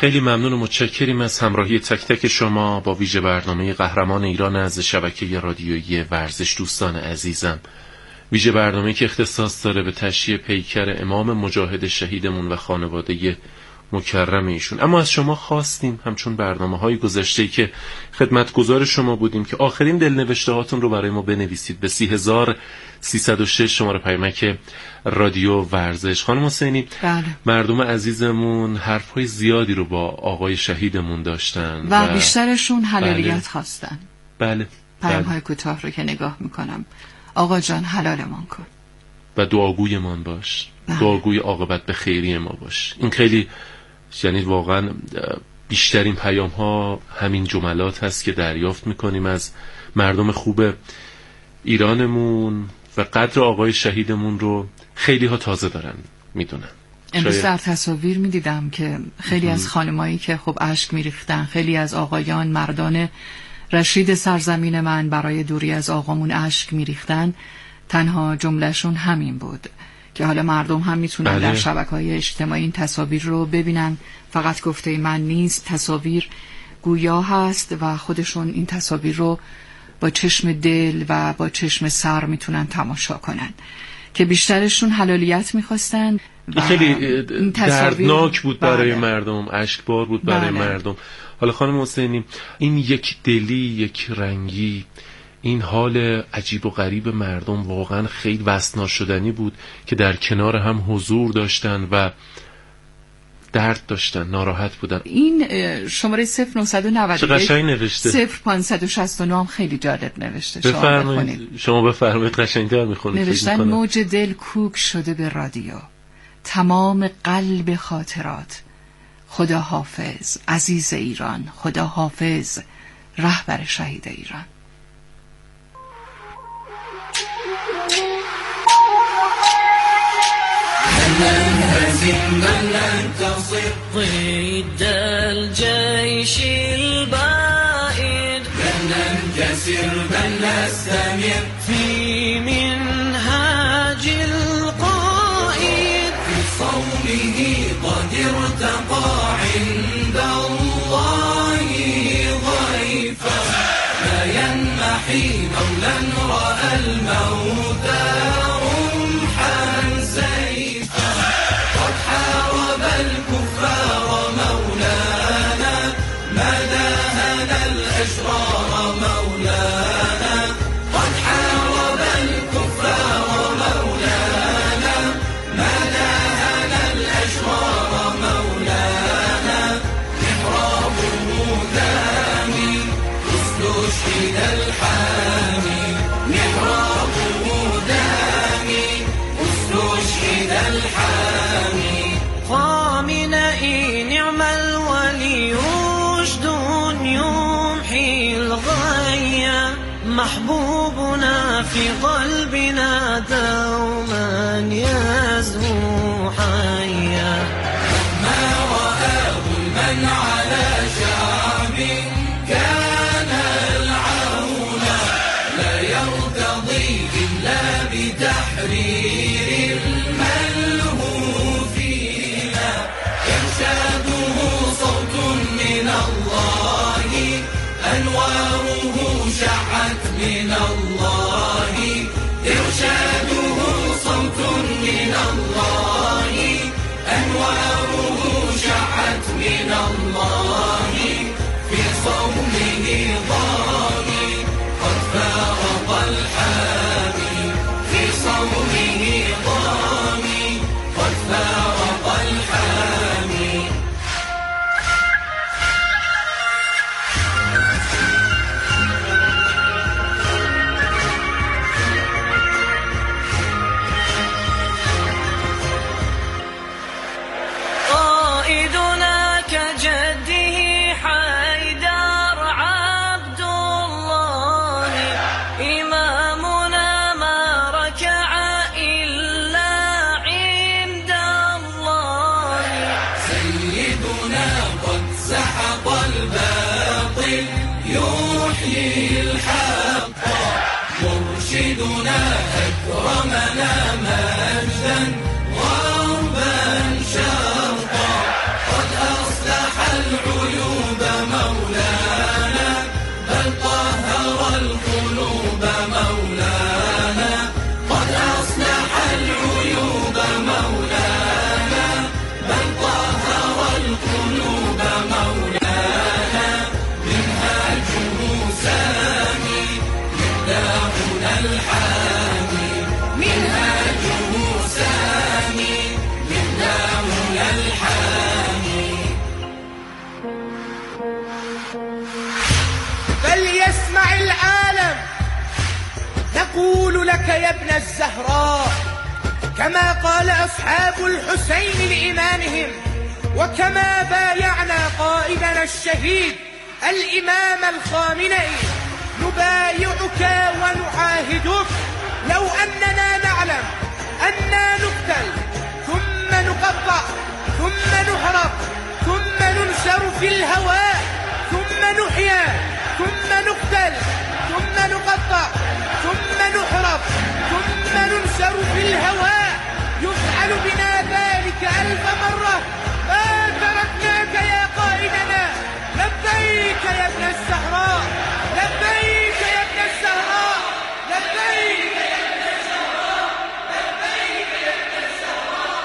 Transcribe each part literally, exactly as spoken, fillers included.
خیلی ممنون و متشکریم از همراهی تک تک شما با ویژه برنامه قهرمان ایران از شبکه رادیویی ورزش. دوستان عزیزم، ویژه برنامه‌ای که اختصاص داره به تشییع پیکر امام مجاهد شهیدمون و خانواده مکرم ایشون. اما از شما خواستیم همچون برنامه‌های گذشته‌ای که خدمتگزار شما بودیم که آخرین دلنوشته هاتون رو برای ما بنویسید به سی هزار و سیصد و شش شماره پیامک رادیو ورزش. خانم حسینی، بله. مردم عزیزمون حرف‌های زیادی رو با آقای شهیدمون داشتن و, و بیشترشون حلالیت بله. خواستن. بله. پیام‌های کوتاه رو که نگاه میکنم، آقا جان حلالمان کن و دعاگویمان باش. بله. دعاگوی عاقبت به خیری ما باش. این خیلی، یعنی واقعا بیشترین پیام ها همین جملات هست که دریافت میکنیم از مردم خوب ایرانمون و قدر آقای شهیدمون رو خیلی ها تازه دارن میدونن. امروز در تصاویر میدیدم که خیلی از خانمایی که خب اشک میریختن، خیلی از آقایان مردان رشید سرزمین من برای دوری از آقامون اشک میریختن، تنها جملهشون همین بود که حالا مردم هم میتونن بله. در شبکه‌های اجتماعی این تصاویر رو ببینن. فقط گفته من نیست، تصاویر گویا هست و خودشون این تصاویر رو با چشم دل و با چشم سر میتونن تماشا کنن که بیشترشون حلالیت میخواستن. خیلی دردناک بود برای بله. مردم، اشکبار بود برای بله. مردم. حالا خانم حسینی، این یک دلی، یک رنگی، این حال عجیب و غریب مردم واقعا خیلی وسنا شدنی بود که در کنار هم حضور داشتن و درد داشتن، ناراحت بودن. این شماره صفر نهصد و نود و یک چه قشنگ نوشته. صفر پانصد و شصت و نه هم خیلی جالب نوشته. بفرمایید شما بفرمایید، قشنگ‌تر میخونید. نوشتن موج دل کوک شده به رادیو، تمام قلب خاطرات، خدا حافظ عزیز ایران، خدا حافظ رهبر شهید ایران. ننهزم بل ننتصر ضد الجيش البائد، لن ننكسر بل نستمر في منهاج القائد، في صومه قد ارتقى عند الله ضيفا، لا ينمحي مولا رأى الموت رمحا سيفا، قد حارب الكفار مولانا، مدى هدى الأشرار مولانا، قد حارب الكفار مولانا، مدى هدى الأشرار مولانا، محرابه دامي استشهد الحامي، محرابه دامي استشهد الحامي، خامنئي نعم الولي رشد يمحي الغيا، محبوبنا في قلبنا دوما يزهو حيا، ما رآه من على شعب كان العونا، لا يرتضي إلا بتحرير الملهوفين، إرشاده صوت من الله، أنواره شعت من الله، إرشاده صوت من الله، أنواره شعت من الله، في صومه ضاغي قد فارق الحامي، في صومه ضاغي قد فارق الحامي. قائدنا كجده حيدر عبد الله، إمامنا ما ركع إلا عند الله، سيدنا قد سحق الباطل يحيي الحق، مرشدنا أكرمنا مجدا غربا شرقا، قد أصلح لك يا ابن الزهراء، كما قال أصحاب الحسين لإمامهم، وكما بايعنا قائدنا الشهيد الإمام الخامنئي، نبايعك ونعاهدك لو أننا نعلم أننا نقتل ثم نقطع ثم نحرق ثم ننشر في الهواء ثم نحيا ثم نقتل ثم نقطع ثم نحرق ثم ننشر في الهواء، يفعل بنا ذلك ألف مرة ما تركناك يا قائدنا. لبيك يا ابن الزهراء، لبيك يا ابن الزهراء، لبيك يا ابن الزهراء، لبيك يا ابن الزهراء.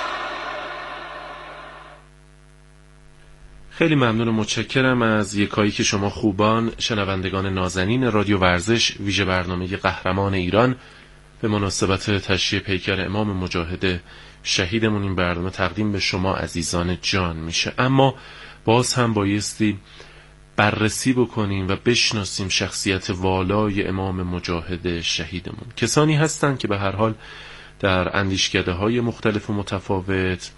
خیلی ممنون و متشکرم از یکایی که شما خوبان شنوندگان نازنین رادیو ورزش ویژه برنامه قهرمان ایران به مناسبت تشییع پیکر امام مجاهد شهیدمون این برنامه تقدیم به شما عزیزان جان میشه. اما باز هم بایستی بررسی بکنیم و بشناسیم شخصیت والای امام مجاهد شهیدمون. کسانی هستند که به هر حال در اندیشکده های مختلف و متفاوت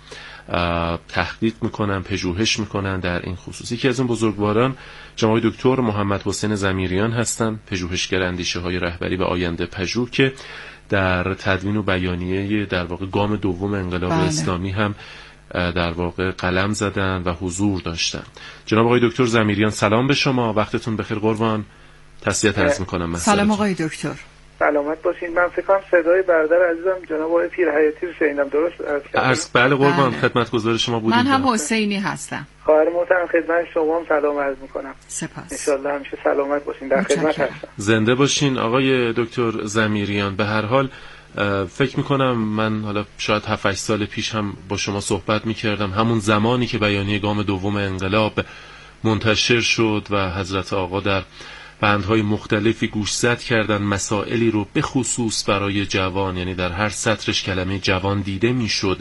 تحقیق میکنن، پژوهش میکنن در این خصوصی. که از اون بزرگواران جناب دکتر محمد حسین ضمیریان هستند، پژوهشگر اندیشه های رهبری و آینده پژوه، که در تدوین و بیانیه در واقع گام دوم انقلاب بله. اسلامی هم در واقع قلم زدن و حضور داشتن. جناب آقای دکتر ضمیریان سلام به شما، وقتتون بخیر قربان. تسلیت عرض میکنم. سلام آقای دکتر. سلامت باشین. من فکر کنم صدای برادر عزیزم جناب آقای پیرحیاتی رو شنیدم، درست عرض کردم؟ عرض بله قربان، بله. خدمتگزار شما بودیم. من هم حسینی هستم. خواهر محترم خدمت شما هم سلام عرض میکنم. سپاس. ان شاء الله همیشه سلامت باشین، در خدمت هستم. زنده باشین آقای دکتر ضمیریان. به هر حال فکر میکنم من حالا شاید هفت هشت سال پیش هم با شما صحبت میکردم، همون زمانی که بیانیه گام دوم انقلاب منتشر شد و حضرت آقا در بندهای مختلفی گوشزد کردن، مسائلی رو به خصوص برای جوان، یعنی در هر سطرش کلمه جوان دیده میشد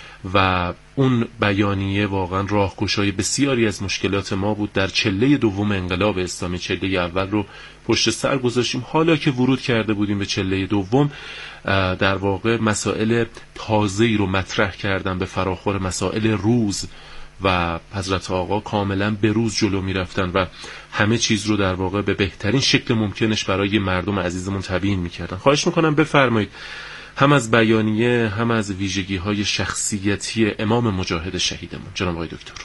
و اون بیانیه واقعا راهگشای بسیاری از مشکلات ما بود. در چله دوم انقلاب اسلامی، چله اول رو پشت سر گذاشتیم، حالا که ورود کرده بودیم به چله دوم در واقع مسائل تازه‌ای رو مطرح کردن به فراخور مسائل روز و حضرت آقا کاملا به روز جلو می رفتن و همه چیز رو در واقع به بهترین شکل ممکنش برای مردم عزیزمون تبیین می کردن. خواهش میکنم بفرمایید هم از بیانیه هم از ویژگی های شخصیتی امام مجاهد شهیدمون. جناب آقای دکتر.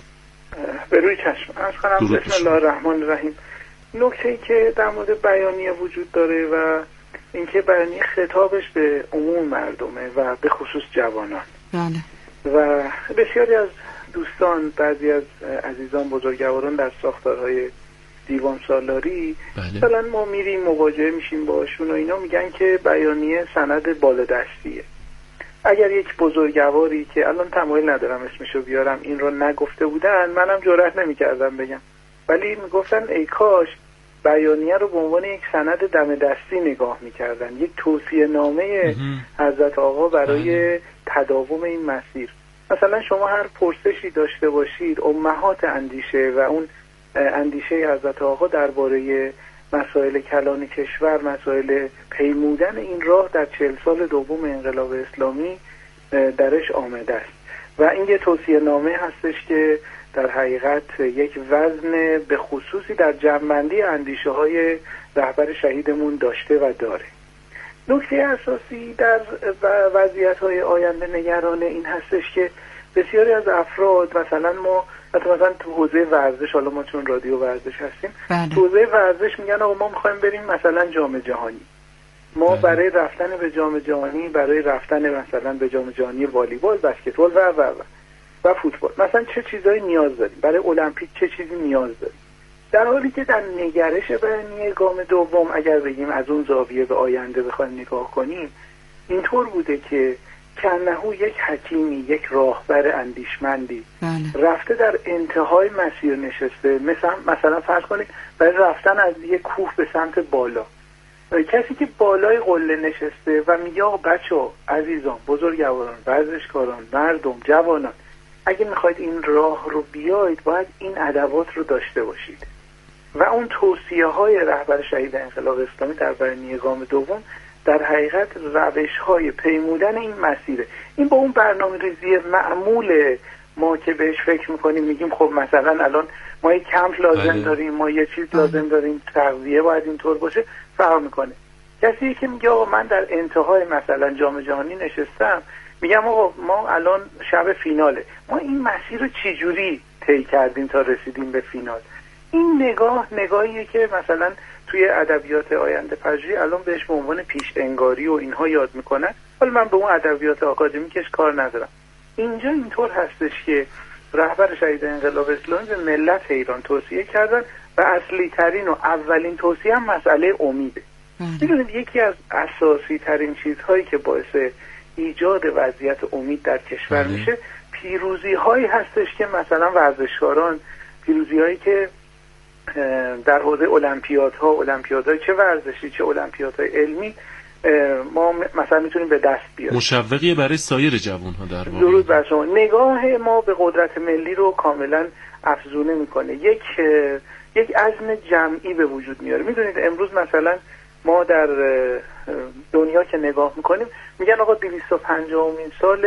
به روی چشم. عرض کنم بسم الله الرحمن الرحیم. نکته‌ای که در مورد بیانیه وجود داره و اینکه بیانیه خطابش به عموم مردمه و به خصوص جوانان. بله. و بسیاری از دوستان، بعضی از عزیزان بزرگواران در ساختارهای دیوان سالاری مثلا بله. ما میریم مواجهه میشیم باشون و اینا میگن که بیانیه سند بالادستیه. اگر یک بزرگواری که الان تمایل ندارم اسمشو بیارم این رو نگفته بودن، منم جرئت نمیکردم بگم، ولی میگفتن ای کاش بیانیه رو به عنوان یک سند دم دستی نگاه میکردن، یک توصیه نامه حضرت آقا برای تداوم این مسیر. مثلا شما هر پرسشی داشته باشید، امهات اندیشه و اون اندیشه حضرت آقا درباره مسائل کلان کشور، مسائل پیمودن این راه در چهل سال دوم انقلاب اسلامی درش آمده است و این یه توصیه نامه هستش که در حقیقت یک وزن به خصوصی در جمع‌بندی اندیشه های رهبر شهیدمون داشته و داره. نکته اساسی در وضعیت‌های آینده نگران این هستش که بسیاری از افراد، مثلا ما مثلا تو حوزه ورزش، حالا ما چون رادیو ورزش هستیم، بله. تو حوزه ورزش میگن آقا ما میخوایم بریم مثلا جام جهانی، ما بله. برای رفتن به جام جهانی، برای رفتن مثلا به جام جهانی والیبال، بسکتبال و و و و فوتبال مثلا چه چیزایی نیاز داریم، برای المپیک چه چیزی نیاز داریم، در حالی که در نگرش بیانیه گام دوم اگر بگیم از اون زاویه به آینده بخوایم نگاه کنیم، اینطور بوده که کنهو یک حکیمی، یک راهبر اندیشمندی بله. رفته در انتهای مسیر نشسته، مثلا مثلا فرض کنید برای رفتن از یک کوه به سمت بالا، کسی که بالای قله نشسته و میگه آقا بچه‌ها، عزیزان، بزرگواران، ورزشکاران، مردم، جوانان، اگه میخواید این راه رو بیاید باید این ادوات رو داشته باشید و اون توصیه های رهبر شهید انقلاب اسلامی در بیانیه گام دوم در حقیقت روش های پیمودن این مسیره. این با اون برنامه ریزی معمول ما که بهش فکر میکنیم میگیم خب مثلا الان ما یک کمپ لازم بله. داریم، ما یه چیز لازم داریم، تغذیه باید اینطور باشه، فرق میکنه. کسی که میگه آقا من در انتهای مثلا جام جهانی نشستم، میگم آقا ما الان شب فیناله، ما این مسیر رو چجوری طی کردیم تا رسیدیم به فینال. این نگاه نگاهیه که مثلا توی ادبیات آینده پژوهی الان بهش به عنوان پیش انگاری و اینها یاد میکنن. حالا من به اون ادبیات آکادمیکش کار ندارم. اینجا اینطور هستش که رهبر شهید انقلاب اسلامی به ملت ایران توصیه کردن و اصلی ترین و اولین توصیه هم مسئله امیده. میدونید یکی از اساسی ترین چیزهایی که باعث ایجاد وضعیت امید در کشور میشه پیروزی هایی هستش که مثلا ورزشکاران، پیروزی هایی که در حوزه المپیادها، المپیادهای چه ورزشی چه المپیادهای علمی ما مثلا میتونیم به دست بیاریم. مشوقی برای سایر جوان‌ها در واقع. درود بر شما. نگاه ما به قدرت ملی رو کاملا افزونه میکنه. یک یک عزم جمعی به وجود میاره. میدونید امروز مثلا ما در دنیا که نگاه میکنیم میگن آقا دویست و پنجاهمین سال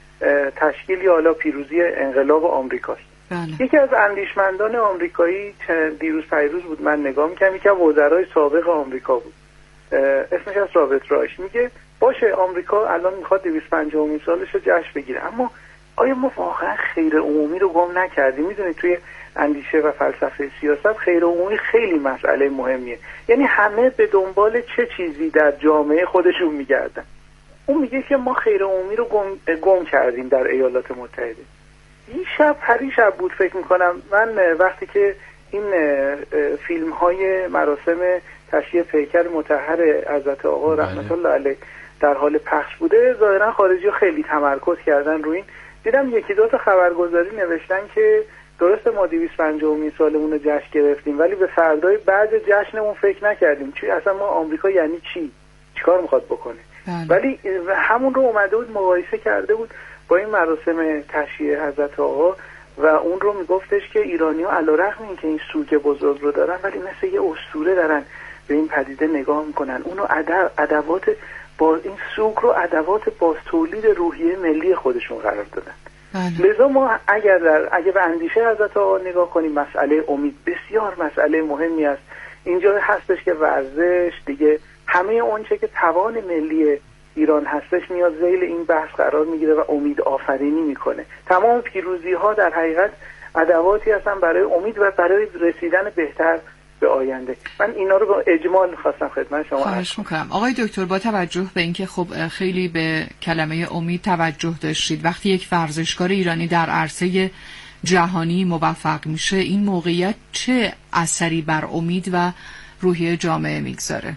تشکیل یا حالا پیروزی انقلاب آمریکاست. بله. یکی از اندیشمندان آمریکایی دیروز پیروز بود، من نگاه میکنم، یکی از وزرای سابق آمریکا بود، اسمش از رابرت رایش، میگه باشه آمریکا الان میخواد دویست و پنجاهمین سالش رو جشن بگیره، اما آیا ما واقعا خیر عمومی رو گم نکردیم؟ میدونید توی اندیشه و فلسفه سیاست خیر عمومی خیلی مسئله مهمیه. یعنی همه به دنبال چه چیزی در جامعه خودشون میگردن. اون میگه که ما خیر عمومی رو گم, گم کردیم در ایالات متحده. این شب پری شب بود فکر میکنم من وقتی که این فیلم های مراسم تشییع پیکر مطهر حضرت آقا رحمت الله علیه در حال پخش بوده، ظاهرا خارجی خیلی تمرکز کردن روی این. دیدم یکی دو تا خبرگزاری نوشتن که درسته ما دویست و پنجاهمین سالمون رو جشن گرفتیم ولی به فردای بعد جشنمون فکر نکردیم. چی اصلا ما آمریکا یعنی چی؟ چیکار میخواد بکنه؟ بله. ولی همون رو اومده بود مقایسه کرده بود با این مراسم تشییع حضرت آقا و اون رو میگفتش که ایرانی‌ها علیرغم اینکه این سوگ بزرگ رو دارن ولی مثل یه اسطوره دارن به این پدیده نگاه میکنن. اونو ادب ادوات با این سوگ رو ادوات باز تولید روحیه ملی خودشون قرار دادن. بله. لذا ما اگر در اگر به اندیشه حضرت آقا نگاه کنیم مسئله امید بسیار مسئله مهمی است. اینجا هستش که ورزش دیگه همه اون چه که توان ملی ایران هستش میاد ذیل این بحث قرار میگیره و امید آفرینی میکنه. تمام پیروزی ها در حقیقت ادواتی هستن برای امید و برای رسیدن بهتر به آینده. من اینا رو با اجمال خواستم خدمت شما خواهش میکنم. آقای دکتر با توجه به اینکه خب خیلی به کلمه امید توجه داشتید، وقتی یک ورزشکار ایرانی در عرصه جهانی موفق میشه این موقعیت چه اثری بر امید و روحیه جامعه میگذاره؟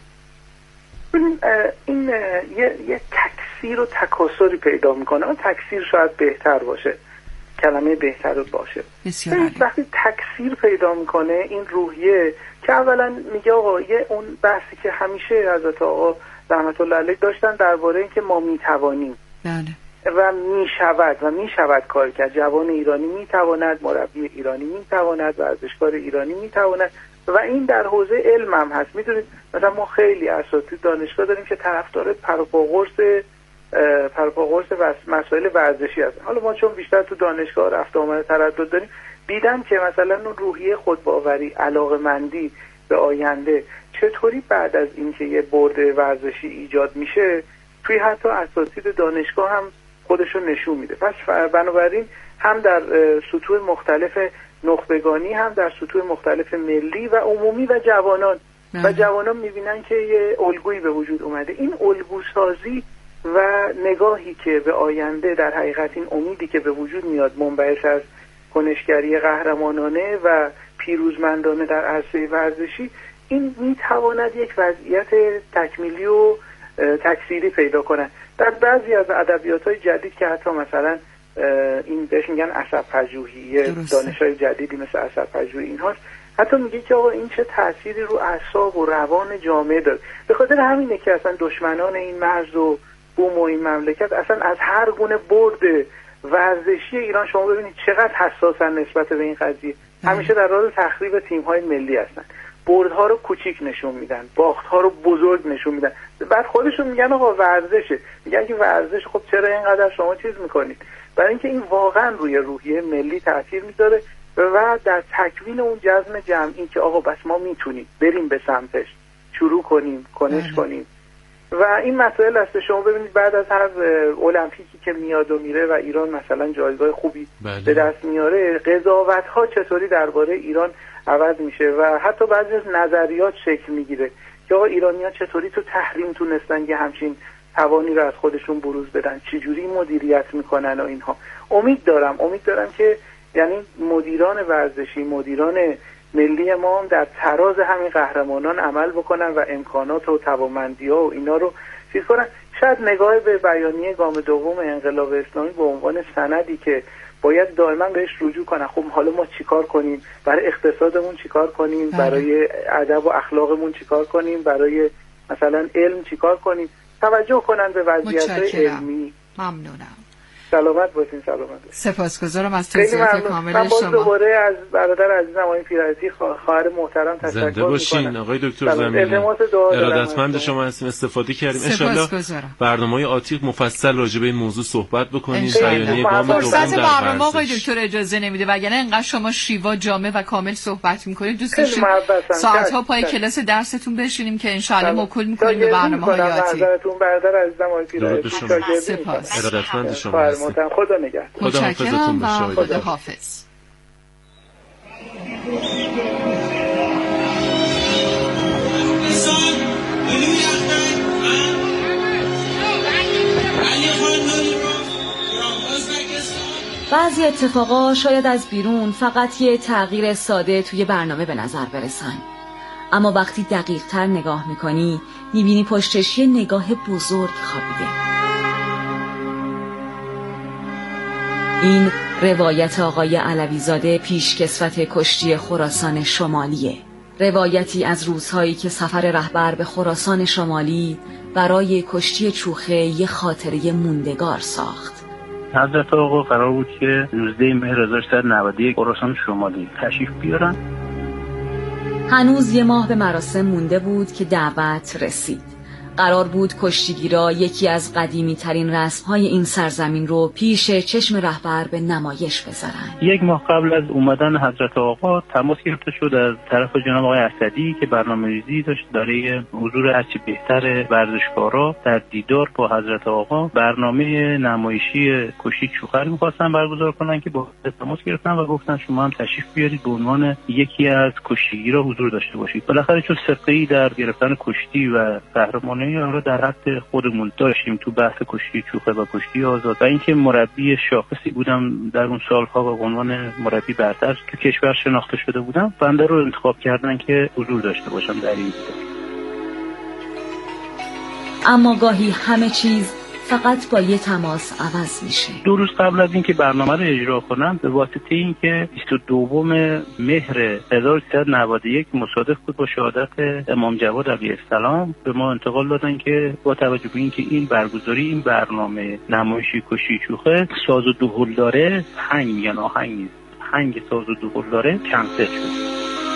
این یه, یه تکثیر و تکاثری پیدا میکنه. اون تکثیر شاید بهتر باشه، کلمه بهتر باشه. وقتی تکثیر پیدا میکنه این روحیه که اولا میگه آقا یه اون بحثی که همیشه حضرت آقا رحمت الله علیه داشتن درباره این که ما میتوانیم بله. و میشود و میشود کار کرد. جوان ایرانی میتواند، مربی ایرانی میتواند، ورزشکار ایرانی میتواند و این در حوزه علم هم هست. میدونید مثلا ما خیلی اساتید دانشگاه داریم که طرفدار پروپاگورس پروپاگورس و مسائل ورزشی هست. حالا ما چون بیشتر تو دانشگاه رفت آمد تردد داریم، دیدم که مثلا اون روحیه خودباوری، علاقه‌مندی به آینده چطوری بعد از اینکه یه برد ورزشی ایجاد میشه توی حتی اساتید دانشگاه هم خودشو نشون میده. پس بنابراین هم در سطوح مختلف نخبگانی هم در سطوح مختلف ملی و عمومی و جوانان مم. و جوانان میبینن که یه الگویی به وجود اومده. این الگوسازی و نگاهی که به آینده در حقیقت این امیدی که به وجود میاد منبعث از کنشگری قهرمانانه و پیروزمندانه در عرصه ورزشی، این میتواند یک وضعیت تکمیلی و تکثیری پیدا کنه. در بعضی از ادبیات‌های جدید که حتی مثلا این بهش میگن عصب پژوهی، دانش‌های جدیدی مثل عصب پژوهی اینهاست، حتی میگه که آقا این چه تأثیری رو اعصاب و روان جامعه داره. به خاطر همینه که اصلا دشمنان این مرز و بوم و این مملکت اصلا از هر گونه برد ورزشی ایران شما ببینید چقدر حساسن نسبت به این قضیه. همیشه در راه تخریب تیم‌های ملی هستن. بردها رو کوچیک نشون میدن، باختها رو بزرگ نشون میدن. بعد خودشون میگن آقا ورزشه، میگن که ورزش، خب چرا اینقدر شما چیز میکنید؟ برای اینکه این واقعا روی روحیه ملی تاثیر میذاره و در تکوین اون جزم جمعی که آقا بس ما میتونیم بریم به سمتش، شروع کنیم، کنش کنیم. و این مسائل است. شما ببینید بعد از هر المپیکی که میاد و میره و ایران مثلا جایگاه خوبی بله. به دست میاره، قضاوت ها چطوری درباره ایران عوض میشه و حتی بعضی از نظریات شکل میگیره که آقا ایرانی‌ها چطوری تو تحریم تونستن یه همچین توانی رو از خودشون بروز بدن، چجوری مدیریت میکنن و اینها. امید دارم امید دارم که یعنی مدیران ورزشی، مدیران ملی ما هم در تراز همین قهرمانان عمل بکنن و امکانات و توانمندی‌ها و اینا رو چیز کنن. شاید نگاه به بیانیه گام دوم انقلاب اسلامی به عنوان سندی که باید دائما بهش رجوع کنن. خب حالا ما چیکار کنیم؟ برای اقتصادمون چیکار کنیم؟ بله. برای ادب و اخلاقمون چیکار کنیم؟ برای مثلا علم چیکار کنیم؟ توجه کنن به وضعیت علمی. ممنونم. سلامت باشین. سلامت باشین. سپاسگزارم از توضیحات کامل شما. من باز دوباره از برادر عزیزم آقای پیرعزیزی خواهر محترم تشکر می‌کنم. زنده باشین آقای دکتر زمینی. ارادتمند شما هستیم، استفاده کردیم. ان شاءالله برنامه‌های آتی مفصل راجع به این موضوع صحبت بکنیم. بیانیه گام دوم در برنامه آقای دکتر اجازه نمیده، وگرنه انقدر شما شیوا جامع و کامل صحبت می‌کنید. دوست داشتیم ساعت‌ها پای کلاس درستون بشینیم که ان شاءالله موکول می‌کنیم به برنامه‌های آتی. برادرتون برادر عزیزم آقای پیرعزیزی. سپاس. ارادتمند شما هستیم. خدا نگهدار. متشکرم و خدا حافظ. بعضی اتفاقا شاید از بیرون فقط یه تغییر ساده توی برنامه به نظر برسن، اما وقتی دقیق تر نگاه میکنی میبینی پشتش یه نگاه بزرگ خوابیده. این روایت آقای علوی‌زاده پیشکسوت کشتی خراسان شمالیه. روایتی از روزهایی که سفر رهبر به خراسان شمالی برای کشتی چوخه یه خاطره موندگار ساخت. حضرت آقا قرار بود که نوزده مهر هزار و سیصد و نود و یک خراسان شمالی تشریف بیارن. هنوز یه ماه به مراسم مونده بود که دعوت رسید. قرار بود کشتیگیرا یکی از قدیمی ترین رسم های این سرزمین رو پیش چشم رهبر به نمایش بذارن. یک ماه قبل از اومدن حضرت آقا تماس گرفته شد از طرف جناب آقای اسدی که برنامه‌ریزی داشت برای حضور هرچی بهتر ورزشکارا در دیدار با حضرت آقا برنامه نمایشی کشتی چوخه می‌خواستن برگزار کنن که با تماس گرفتن و گفتن شما هم تشریف بیارید به عنوان یکی از کشتیگیرا حضور داشته باشید. بالاخره چون سابقه‌ای در گرفتن کشتی و قهرمانی رو در حد خودمون داشتیم تو بحث کشتی چوخه و کشتی آزاد و اینکه مربی شاخصی بودم در اون سالها و به عنوان مربی برتر تو کشور شناخته شده بودم، بنده رو انتخاب کردن که حضور داشته باشم در این دیدار. اما گاهی همه چیز فقط با یه تماس عوض میشه. دو روز قبل از اینکه برنامه رو اجرا کنم به واسطه اینکه بیست و دو مهر هزار و سیصد و نود و یک مصادف بود با شهادت امام جواد علیه السلام، به ما انتقال دادن که با توجه به اینکه این برگزاری این برنامه نمایشی کشتی چوخه ساز و دهل داره، هنگ میگن آهنگ نیست، هنگ ساز و دهل داره، کنسل شد.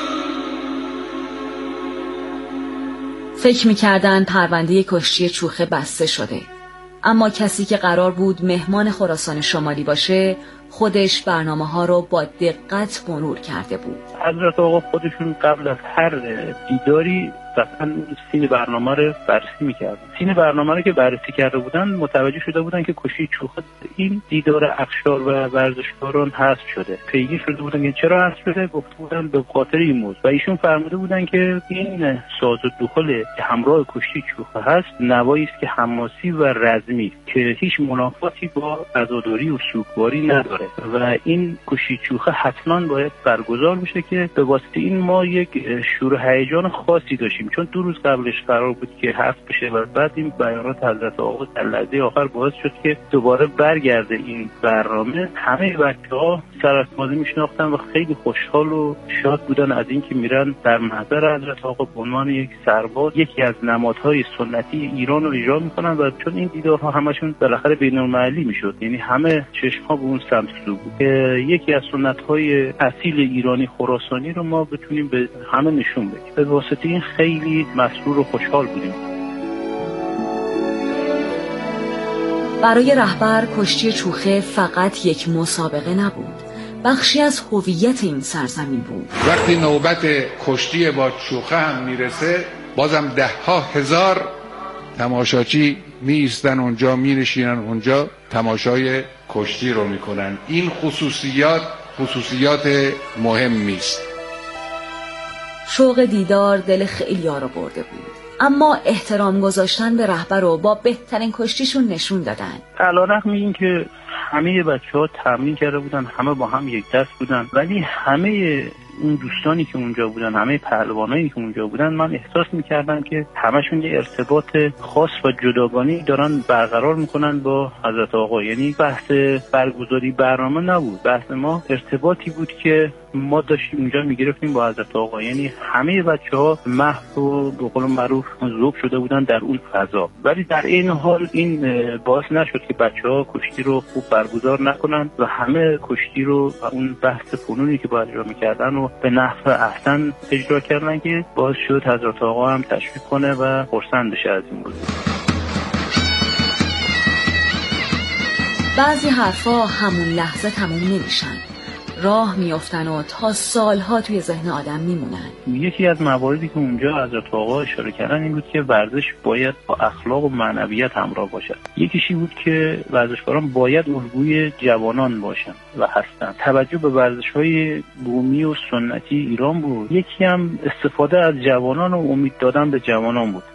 فکر میکردن پرونده کشتی چوخه بسته شده، اما کسی که قرار بود مهمان خراسان شمالی باشه خودش برنامه ها رو با دقت مرور کرده بود. حضرت آقا خودشون قبل از هر دیداری دقیقاً سین برنامه رو بررسی می‌کردن. سین برنامه رو که بررسی کرده بودن متوجه شده بودن که کشتی چوخه این دیدار اخشار و ورزشکاران حذف شده. پیگیر شده بودن که چرا حذف شده، گفته بودن به خاطر این موضوع و ایشون فرموده بودن که این ساز و دخل که همراه کشتی چوخه هست نوایی است که حماسی و رزمی که هیچ منافاتی با عزاداری و سوگواری نداره و این کشتی چوخه حتما باید برگزار بشه که به واسطه این ما یک شور و هیجان خاصی داشتیم، چون دو روز قبلش قرار بود که حذف بشه و بعد این بیانات حضرت آقا در لحظه آخر باعث شد که دوباره برگرده این برنامه. همه بچه‌ها سرافرازی میشناختن و خیلی خوشحال و شاد بودن از اینکه میرن در محضر حضرت آقا به عنوان یک سرباز یکی از نمادهای سنتی ایران رو اجرا میکنن و چون این دیدارها همشون بالاخره بین‌المللی میشد، یعنی همه چشم‌ها به اون سمت رو بود که یکی از سنت‌های اصیل ایرانی خراسانی رو ما بتونیم به همه نشون بدیم. به واسطه این خیلی مسرور و خوشحال بودیم. برای رهبر کشتی چوخه فقط یک مسابقه نبود، بخشی از هویت این سرزمین بود. وقتی نوبت کشتی با چوخه هم میرسه بازم ده ها هزار تماشاچی می ایستن اونجا، می نشینن اونجا، تماشای کشتی رو میکنن. این خصوصیات خصوصیات مهمی است. شوق دیدار دل خیلی‌ها رو برده بود، اما احترام گذاشتن به رهبر رو با بهترین کشتیشون نشون دادن. علیرغم این که همه بچه‌ها تمرین کرده بودن، همه با هم یک دست بودن، ولی همه اون دوستانی که اونجا بودن، همه پهلوانایی که اونجا بودن، من احساس می‌کردم که همشون یه ارتباط خاص و جداگانه دارن برقرار میکنن با حضرت آقا. یعنی بحث برگزاری برنامه نبود، بحث ما ارتباطی بود که ما داشتیم اونجا میگرفتیم با حضرت آقا. یعنی همه بچه‌ها محو و به قول معروف ذوب شده بودن در اون فضا، ولی در این حال این باعث نشد که بچه‌ها کشتی رو خوب برگزار نکنن و همه کشتی رو اون بحث فنونی که باید اجرا می‌کردن و به نحو احسن اجرا کردن که باعث شد حضرت آقا هم تشویق کنه و خرسند بشه از این موضوع. بعضی حرفا همون لحظه تموم نمیشن، راه میافتن و تا سالها توی ذهن آدم میمونن. یکی از مواردی که اونجا حضرت آقا اشاره کردن این بود که ورزش باید با اخلاق و معنویت همراه باشد. یکیشی بود که ورزشکاران باید الگوی جوانان باشن و هستن. توجه به ورزش‌های بومی و سنتی ایران بود. یکی هم استفاده از جوانان و امید دادن به جوانان بود.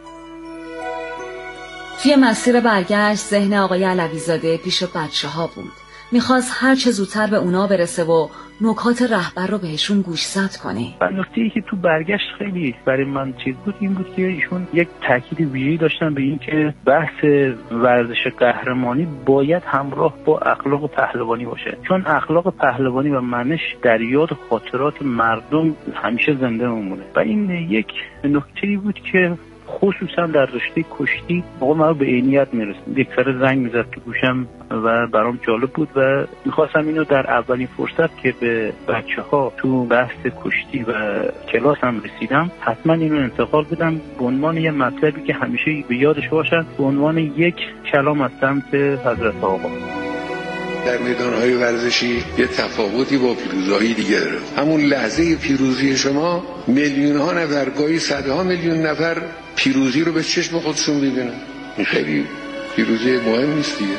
توی مسیر برگشت ذهن آقای علوی‌زاده پیش بچه‌ها بود. میخواست هر چه زودتر به اونا برسه و نکات رهبر رو بهشون گوشزد کنه. و نکته‌ای که تو برگشت خیلی برای من چیز بود این بود که ایشون یک تاکید ویژه‌ای داشتن به این که بحث ورزش قهرمانی باید همراه با اخلاق پهلوانی باشه، چون اخلاق پهلوانی و منش در یاد خاطرات مردم همیشه زنده میمونه. و این یک نکته‌ای بود که خصوصا در رشته کشتی آقا من به عینیت میرسید. یک سر زنگ میزد تو گوشم و برام جالب بود و میخواستم اینو در اولین فرصت که به بچه ها تو بحث کشتی و کلاس هم رسیدم حتما اینو انتقال بدم به عنوان یه مطلبی که همیشه به یادش باشد، به عنوان یک کلام از سمت حضرت آقا. در میدانهای ورزشی یه تفاوتی با پیروزی‌های دیگه داره. همون لحظه پیروزی شما میلیون ها نفر، گاهی صدها میلیون نفر پیروزی رو به چشم خودشون می‌بینن. این خیلی پیروزی مهم نیست دیگه.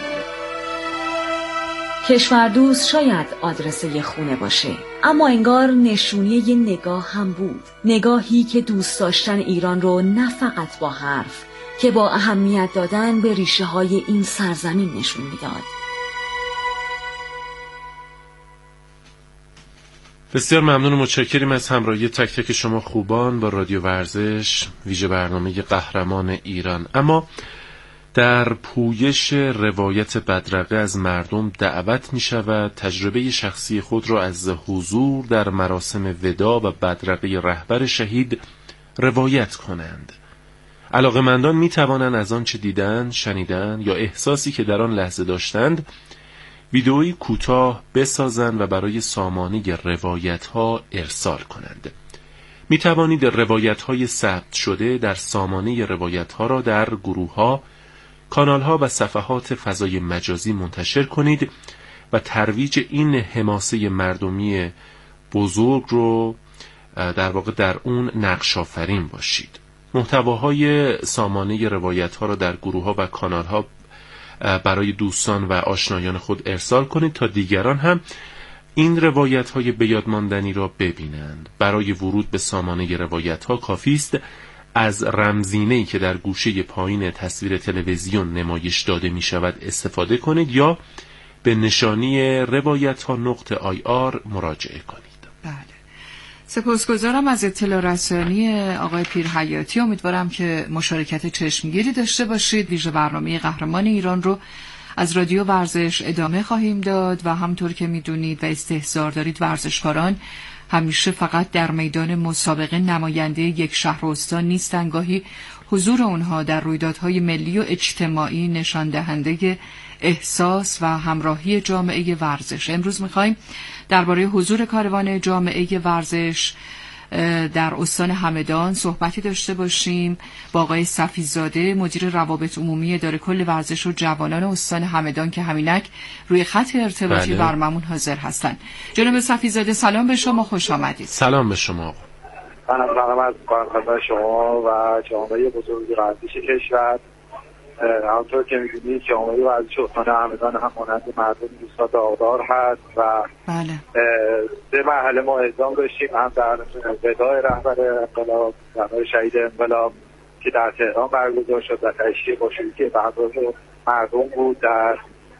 کشوردوست شاید آدرس یه خونه باشه، اما انگار نشونی یه نگاه هم بود. نگاهی که دوست داشتن ایران رو نه فقط با حرف که با اهمیت دادن به ریشه های این سرزمین نشون میداد. بسیار ممنون و متشکریم از همراهی تک تک شما خوبان با رادیو ورزش ویژه برنامه قهرمان ایران. اما در پویش روایت بدرقه از مردم دعوت می شود تجربه شخصی خود را از حضور در مراسم وداع و بدرقه رهبر شهید روایت کنند. علاقه‌مندان می توانند از آنچه دیدند، شنیدند یا احساسی که در آن لحظه داشتند ویدئویی کوتاه بسازند و برای سامانه روایت‌ها ارسال کنند. می توانید روایت‌های ثبت شده در سامانه روایت‌ها را در گروه‌ها، کانال‌ها و صفحات فضای مجازی منتشر کنید و ترویج این حماسه مردمی بزرگ رو در واقع در اون نقش آفرین باشید. محتواهای سامانه روایت‌ها را در گروه‌ها و کانال‌ها برای دوستان و آشنایان خود ارسال کنید تا دیگران هم این روایت‌های بیادماندنی را ببینند. برای ورود به سامانه روایت‌ها کافی است از رمزینه‌ای که در گوشه پایین تصویر تلویزیون نمایش داده می‌شود استفاده کنید یا به نشانی روایت‌ها نقطه آی آر مراجعه کنید. بله. سپاسگزارم از اطلاع رسانی آقای پیرحیاتی. امیدوارم که مشارکت چشمگیری داشته باشید. ویژه برنامه قهرمان ایران رو از رادیو ورزش ادامه خواهیم داد و همطور که میدونید و استحضار دارید ورزشکاران همیشه فقط در میدان مسابقه نماینده یک شهر و استان نیستند. گاهی حضور اونها در رویدادهای ملی و اجتماعی نشان دهنده احساس و همراهی جامعه ورزش. امروز میخوایم درباره حضور کاروان جامعه ورزش در استان همدان صحبتی داشته باشیم با آقای صفیزاده، مدیر روابط عمومی اداره کل ورزش و جوانان استان همدان که همینک روی خط ارتباطی برنامه‌مون حاضر هستن. جناب صفیزاده سلام به شما، خوش آمدید. سلام به شما. من سلام از خدمت شما و جامعه بزرگ ورزش کشور. همونطور که می‌بینید جامعه ورزش استان همدان هم مانند مردم دوستا داغدار هست و بله. سه مرحله ما اعزام داشتیم، هم در وداع رهبر انقلاب، رهبر شهید انقلاب که در تهران برگزار شد و تشییع با شروع برداشت مردم بود. در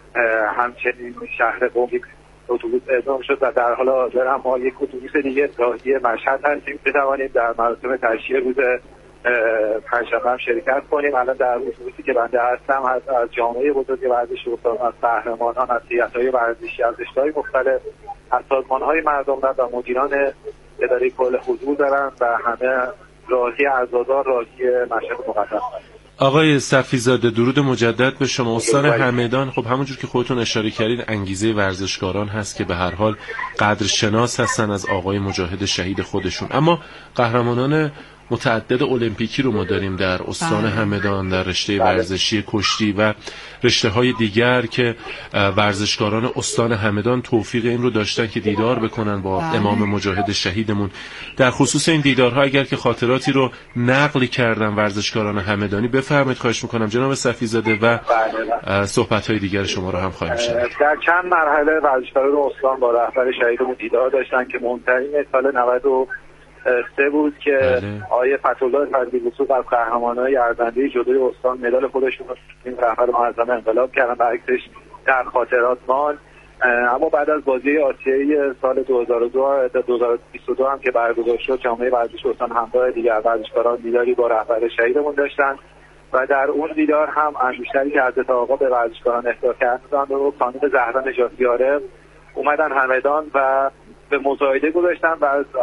همچنین شهر قم اتوبوس اعزام شد و در حال حاضر هم ما یک اتوبوس دیگه راهی مشهد هستیم بتوانیم در مراسم تشییع روز پنجشنبه هم شرکت کنیم. الان در اتوبوسی که بنده هستم از, از جامعه بزرگ ورزش استان، از قهرمانان، از هیئت‌های ورزشی، از رشته‌های مختلف، از سازمان‌های مردم و مدیران اداره کل حضور دارن و همه راهی عزادار، راهی مشهد مقدس. آقای صفیزاده درود مجدد به شما. استان همدان خب همونجور که خودتون اشاره کردید انگیزه ورزشکاران هست که به هر حال قدرشناس هستن از آقای مجاهد شهید خودشون، اما قهرمانان متعدد المپیکی رو ما داریم در استان همدان، در رشته ورزشی کشتی و رشته های دیگر که ورزشکاران استان همدان توفیق این رو داشتن که دیدار بکنن با بله. امام مجاهد شهیدمون. در خصوص این دیدارها اگر که خاطراتی رو نقل کردن ورزشکاران همدانی بفرمایید، خواهش میکنم جناب صفیزاده و صحبت های دیگر شما رو هم خواهیم شنید. در چند مرحله ورزشکاران استان با رهبر شهیدمون دیدار داشتن که مهمترین سال نود و سه بود که بله. آیه فتح‌الله فضلی‌الوصول از قهرمانای ارزنده جودوی استان مدال خودشون رو این رهبر معظم انقلاب کردن و عکسش در خاطرات مان. اما بعد از بازی آسیایی سال دو هزار و دو دو هزار و بیست و دو هم که برگزار شد، جامعه ورزش استان همراه دیگر ورزشکاران دیداری با رهبر شهیدمون داشتن و در اون دیدار هم انگشتری که حضرت آقا به ورزشکاران اهدا کردن و خانم زهرا نجاتیاره اومدن همدان و به مزایده گذاشتن و از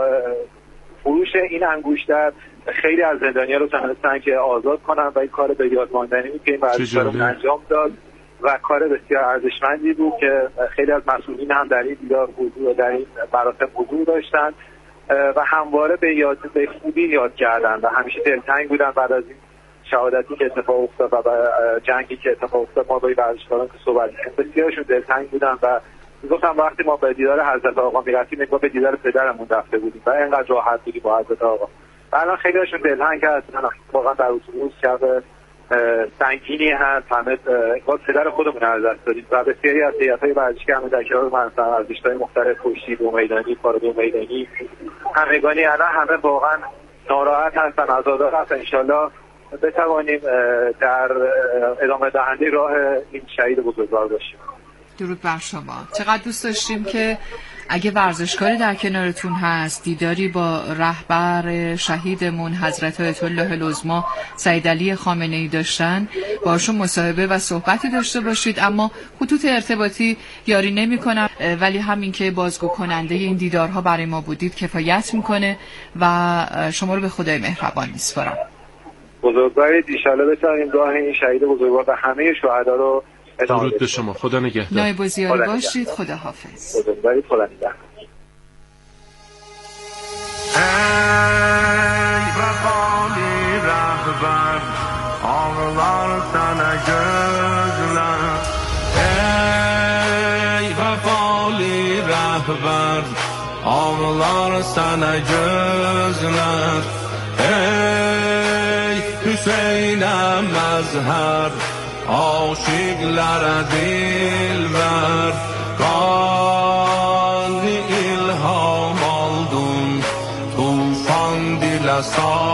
فروش این انگشتر خیلی از زندانیان رو تونستن که آزاد کنن و این کار به یاد ماندنی بود که این ورزشکاران انجام داد و کار بسیار ارزشمندی بود که خیلی از مسئولین هم در این دیدار حضور در این مراسم حضور داشتن و همواره به یاد به خوبی یاد کردن و همیشه دلتنگ بودن بعد از این شهادتی که اتفاق افتاد و جنگی که اتفاق افتاد. ما با این ورزشکاران که صحبت کردیم بسیارشون دلتنگ بودن و گفتم وقتی ما به دیدار حضرت آقا میرفتیم نگاه به دیدار پدرمون رفته بودیم و اینقدر راحت بودیم با حضرت آقا. الان خیلی هاشون دلتنگ هستن، واقعا در اتوبوس شب سنگینی هست، همه انگار پدر خودمون رو از دست دادیم و بسیاری از هیئت‌های ورزشی هم در کنار منصب از رشته‌های مختلف کشتی، دو میدانی، پارادو میدانی، همگانی الان همه واقعا ناراحت هستن، عزادار هستن. انشالله بتوانیم در ادامه دهنده راه این شهید بزرگوار باشیم. درود بر شما. چقدر دوست داشتیم که اگه ورزشکاری در کنارتون هست دیداری با رهبر شهیدمون حضرت آیت الله العظمی سید علی خامنه‌ای داشتن، باشون مصاحبه و صحبتی داشته باشید. اما خطوط ارتباطی یاری نمی‌کنن، ولی همین که بازگو کننده این دیدارها برای ما بودید کفایت میکنه و شما رو به خدای مهربان میسپارم. بزرگوارید، ان شاءالله بتونیم راه این شهید بزرگوار و همه شهدا رو درود به شما. خدا نگهدار. نایب الوزیر باشید. خدا حافظ. بزرگوارید، خدا نگهدار. ای وفای رهبر آنوار سن gözler ای وفای رهبر آنوار سن gözler ای حسینم مظهر aşıklara dilber Gani ilham aldım Tufan dile sar